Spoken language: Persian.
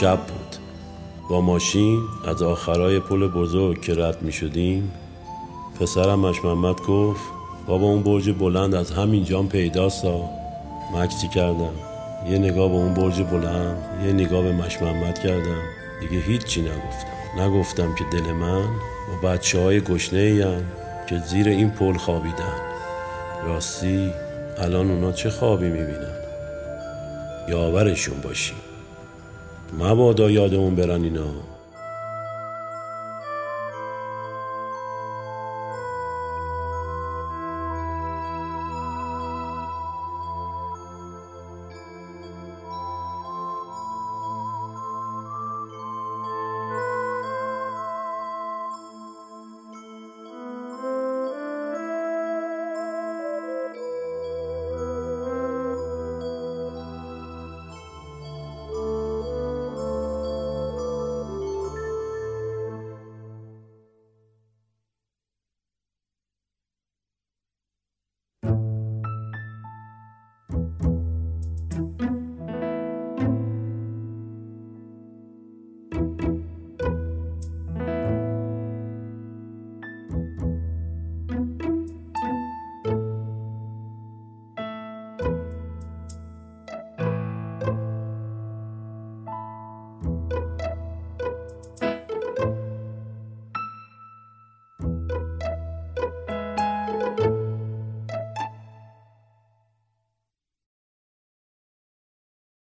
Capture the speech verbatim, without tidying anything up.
شب بود. با ماشین از آخرای پل بزرگ که رد می شدیم، پسرم مش محمد گفت بابا اون برج بلند از همین جام پیداست ها. مکسی کردم، یه نگاه به اون برج بلند، یه نگاه به مش محمد کردم، دیگه هیچی نگفتم. نگفتم که دل من با بچه های گشنه ایم که زیر این پل خوابیدن. راستی الان اونا چه خوابی میبینن؟ یاورشون باشی، مبادا یادمون برن اینا.